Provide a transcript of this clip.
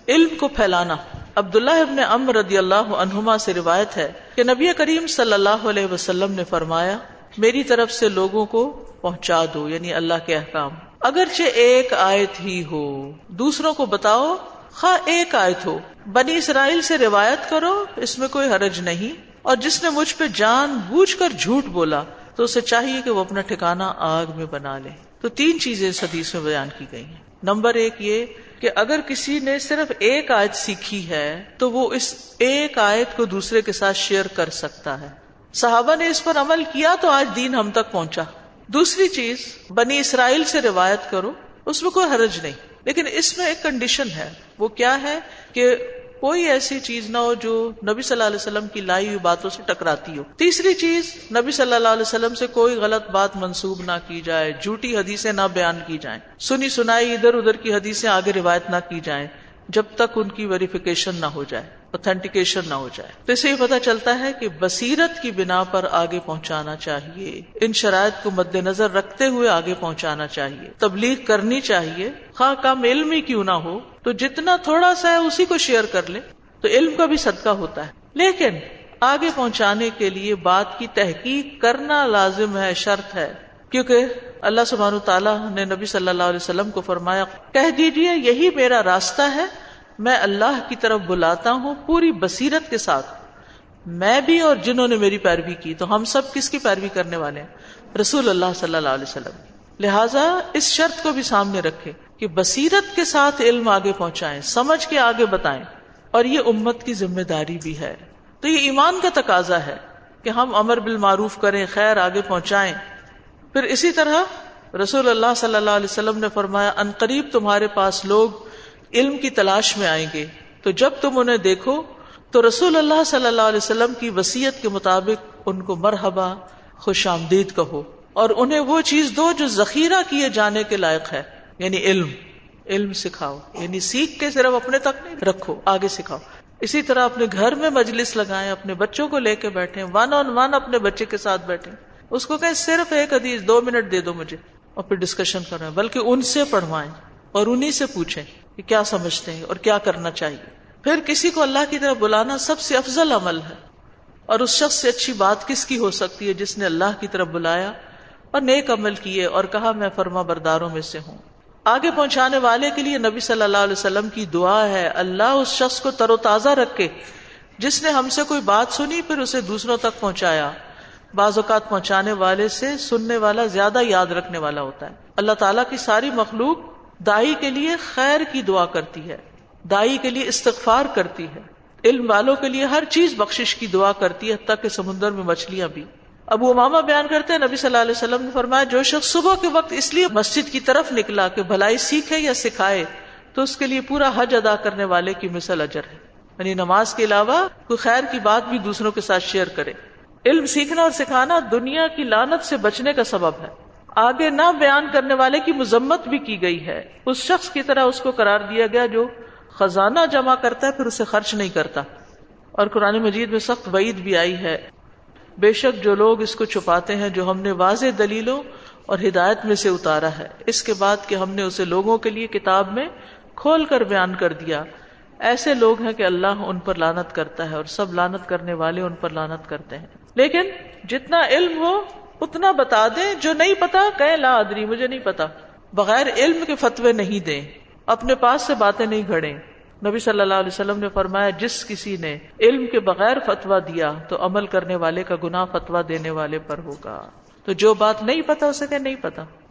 علم کو پھیلانا. عبداللہ ابن عمرو رضی اللہ عنہما سے روایت ہے کہ نبی کریم صلی اللہ علیہ وسلم نے فرمایا میری طرف سے لوگوں کو پہنچا دو، یعنی اللہ کے احکام، اگرچہ ایک آیت ہی ہو، دوسروں کو بتاؤ خواہ ایک آیت ہو. بنی اسرائیل سے روایت کرو، اس میں کوئی حرج نہیں، اور جس نے مجھ پہ جان بوجھ کر جھوٹ بولا تو اسے چاہیے کہ وہ اپنا ٹھکانہ آگ میں بنا لے. تو 3 چیزیں اس حدیث میں بیان کی گئی ہیں. نمبر 1 یہ کہ اگر کسی نے صرف ایک آیت سیکھی ہے تو وہ اس ایک آیت کو دوسرے کے ساتھ شیئر کر سکتا ہے. صحابہ نے اس پر عمل کیا تو آج دین ہم تک پہنچا. دوسری چیز، بنی اسرائیل سے روایت کرو، اس میں کوئی حرج نہیں، لیکن اس میں ایک کنڈیشن ہے. وہ کیا ہے کہ کوئی ایسی چیز نہ ہو جو نبی صلی اللہ علیہ وسلم کی لائی ہوئی باتوں سے ٹکراتی ہو. تیسری چیز، نبی صلی اللہ علیہ وسلم سے کوئی غلط بات منسوب نہ کی جائے، جھوٹی حدیثیں نہ بیان کی جائیں، سنی سنائی ادھر ادھر کی حدیثیں آگے روایت نہ کی جائیں جب تک ان کی ویریفیکیشن نہ ہو جائے، اوتھینٹیکیشن نہ ہو جائے. تو اس سے یہ پتہ چلتا ہے کہ بصیرت کی بنا پر آگے پہنچانا چاہیے، ان شرائط کو مد نظر رکھتے ہوئے آگے پہنچانا چاہیے، تبلیغ کرنی چاہیے، خواہ کم علم ہی کیوں نہ ہو تو جتنا تھوڑا سا ہے اسی کو شیئر کر لے تو علم کا بھی صدقہ ہوتا ہے. لیکن آگے پہنچانے کے لیے بات کی تحقیق کرنا لازم ہے، شرط ہے، کیونکہ اللہ سبحانہ تعالیٰ نے نبی صلی اللہ علیہ وسلم کو فرمایا کہہ دیجئے یہی میرا راستہ ہے، میں اللہ کی طرف بلاتا ہوں پوری بصیرت کے ساتھ، میں بھی اور جنہوں نے میری پیروی کی. تو ہم سب کس کی پیروی کرنے والے ہیں؟ رسول اللہ صلی اللہ علیہ وسلم. لہٰذا اس شرط کو بھی سامنے رکھے کہ بصیرت کے ساتھ علم آگے پہنچائیں، سمجھ کے آگے بتائیں، اور یہ امت کی ذمہ داری بھی ہے. تو یہ ایمان کا تقاضا ہے کہ ہم امر بالمعروف کریں، خیر آگے پہنچائیں. پھر اسی طرح رسول اللہ صلی اللہ علیہ وسلم نے فرمایا ان قریب تمہارے پاس لوگ علم کی تلاش میں آئیں گے، تو جب تم انہیں دیکھو تو رسول اللہ صلی اللہ علیہ وسلم کی وصیت کے مطابق ان کو مرحبا، خوش آمدید کہو، اور انہیں وہ چیز دو جو ذخیرہ کیے جانے کے لائق ہے، یعنی علم سکھاؤ، یعنی سیکھ کے صرف اپنے تک نہیں رکھو، آگے سکھاؤ. اسی طرح اپنے گھر میں مجلس لگائیں، اپنے بچوں کو لے کے بیٹھیں، 1 on 1 اپنے بچے کے ساتھ بیٹھیں، اس کو کہیں صرف ایک حدیث 2 منٹ دے دو مجھے، اور پھر ڈسکشن کریں، بلکہ ان سے پڑھوائیں اور انہی سے پوچھیں کہ کیا سمجھتے ہیں اور کیا کرنا چاہیے. پھر کسی کو اللہ کی طرف بلانا سب سے افضل عمل ہے، اور اس شخص سے اچھی بات کس کی ہو سکتی ہے جس نے اللہ کی طرف بلایا اور نیک عمل کیے اور کہا میں فرما برداروں میں سے ہوں. آگے پہنچانے والے کے لیے نبی صلی اللہ علیہ وسلم کی دعا ہے اللہ اس شخص کو تر و تازہ رکھے جس نے ہم سے کوئی بات سنی پھر اسے دوسروں تک پہنچایا. بعض اوقات پہنچانے والے سے سننے والا زیادہ یاد رکھنے والا ہوتا ہے. اللہ تعالیٰ کی ساری مخلوق دائی کے لیے خیر کی دعا کرتی ہے، دائی کے لیے استغفار کرتی ہے، علم والوں کے لیے ہر چیز بخشش کی دعا کرتی ہے، حتیٰ کہ سمندر میں مچھلیاں بھی. ابو امامہ بیان کرتے ہیں نبی صلی اللہ علیہ وسلم نے فرمایا جو شخص صبح کے وقت اس لیے مسجد کی طرف نکلا کہ بھلائی سیکھے یا سکھائے تو اس کے لیے پورا حج ادا کرنے والے کی مثل اجر ہے. یعنی نماز کے علاوہ کوئی خیر کی بات بھی دوسروں کے ساتھ شیئر کرے. علم سیکھنا اور سکھانا دنیا کی لعنت سے بچنے کا سبب ہے. آگے نہ بیان کرنے والے کی مذمت بھی کی گئی ہے، اس شخص کی طرح اس کو قرار دیا گیا جو خزانہ جمع کرتا ہے پھر اسے خرچ نہیں کرتا. اور قرآن مجید میں سخت وعید بھی آئی ہے بے شک جو لوگ اس کو چھپاتے ہیں جو ہم نے واضح دلیلوں اور ہدایت میں سے اتارا ہے اس کے بعد کہ ہم نے اسے لوگوں کے لیے کتاب میں کھول کر بیان کر دیا، ایسے لوگ ہیں کہ اللہ ان پر لعنت کرتا ہے اور سب لعنت کرنے والے ان پر لعنت کرتے ہیں. لیکن جتنا علم ہو اتنا بتا دیں، جو نہیں پتا کہیں لا ادری، مجھے نہیں پتا، بغیر علم کے فتوے نہیں دیں، اپنے پاس سے باتیں نہیں گھڑیں. نبی صلی اللہ علیہ وسلم نے فرمایا جس کسی نے علم کے بغیر فتویٰ دیا تو عمل کرنے والے کا گناہ فتویٰ دینے والے پر ہوگا. تو جو بات نہیں پتا اسے کہ نہیں پتا.